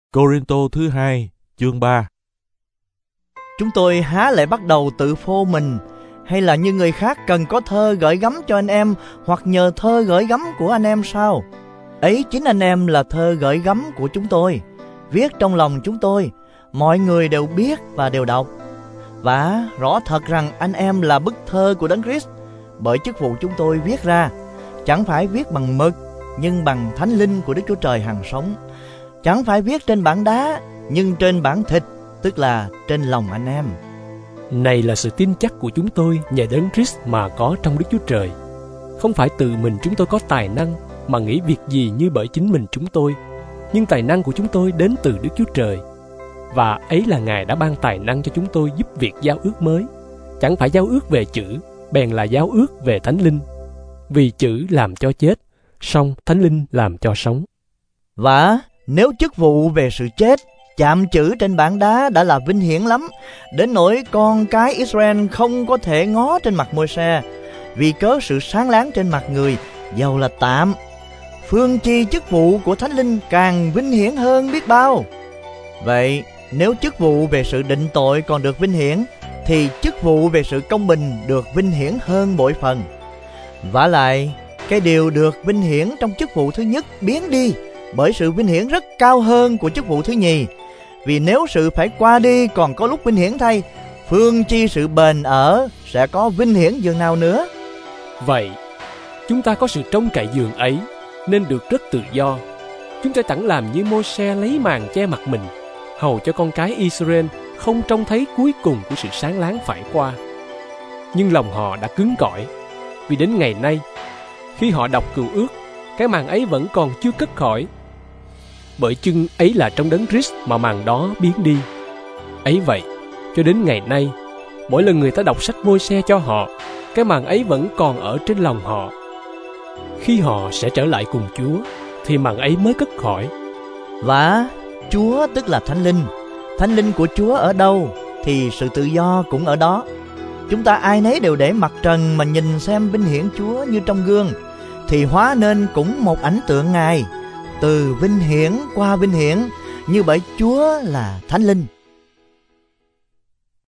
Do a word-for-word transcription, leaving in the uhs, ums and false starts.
Cô-rinh-tô thứ hai, chương ba. Chúng tôi há lại bắt đầu tự phô mình, hay là như người khác cần có thơ gửi gắm cho anh em, hoặc nhờ thơ gửi gắm của anh em sao? Ấy chính anh em là thơ gửi gắm của chúng tôi, viết trong lòng chúng tôi, mọi người đều biết và đều đọc. Và rõ thật rằng anh em là bức thơ của Đấng Christ, bởi chức vụ chúng tôi viết ra, chẳng phải viết bằng mực, nhưng bằng Thánh Linh của Đức Chúa Trời hằng sống. Chẳng phải viết trên bảng đá, nhưng trên bảng thịt, tức là trên lòng anh em. Này là sự tin chắc của chúng tôi nhờ Đấng Christ mà có trong Đức Chúa Trời. Không phải từ mình chúng tôi có tài năng mà nghĩ việc gì như bởi chính mình chúng tôi, nhưng tài năng của chúng tôi đến từ Đức Chúa Trời. Và ấy là Ngài đã ban tài năng cho chúng tôi giúp việc giao ước mới. Chẳng phải giao ước về chữ, bèn là giao ước về Thánh Linh. Vì chữ làm cho chết, song Thánh Linh làm cho sống. Và nếu chức vụ về sự chết, chạm chữ trên bảng đá đã là vinh hiển lắm, đến nỗi con cái Israel không có thể ngó trên mặt Môi-se, vì cớ sự sáng láng trên mặt người, dầu là tạm, phương chi chức vụ của Thánh Linh càng vinh hiển hơn biết bao. Vậy nếu chức vụ về sự định tội còn được vinh hiển, thì chức vụ về sự công bình được vinh hiển hơn bội phần. Vả lại, cái điều được vinh hiển trong chức vụ thứ nhất biến đi bởi sự vinh hiển rất cao hơn của chức vụ thứ nhì. Vì nếu sự phải qua đi còn có lúc vinh hiển thay, phương chi sự bền ở sẽ có vinh hiển dường nào nữa. Vậy, chúng ta có sự trông cậy dường ấy, nên được rất tự do. Chúng ta chẳng làm như Môi-se lấy màn che mặt mình, hầu cho con cái Israel không trông thấy cuối cùng của sự sáng láng phải qua. Nhưng lòng họ đã cứng cỏi, vì đến ngày nay, khi họ đọc cựu ước, cái màn ấy vẫn còn chưa cất khỏi. Bởi chưng ấy là trong Đấng Christ mà màn đó biến đi. Ấy vậy, cho đến ngày nay, mỗi lần người ta đọc sách Môi-se cho họ, cái màn ấy vẫn còn ở trên lòng họ. Khi họ sẽ trở lại cùng Chúa, thì màn ấy mới cất khỏi. Và Chúa tức là Thánh Linh. Thánh Linh của Chúa ở đâu, thì sự tự do cũng ở đó. Chúng ta ai nấy đều để mặt trần mà nhìn xem vinh hiển Chúa như trong gương, thì hóa nên cũng một ảnh tượng Ngài, từ vinh hiển qua vinh hiển, như bởi Chúa là Thánh Linh.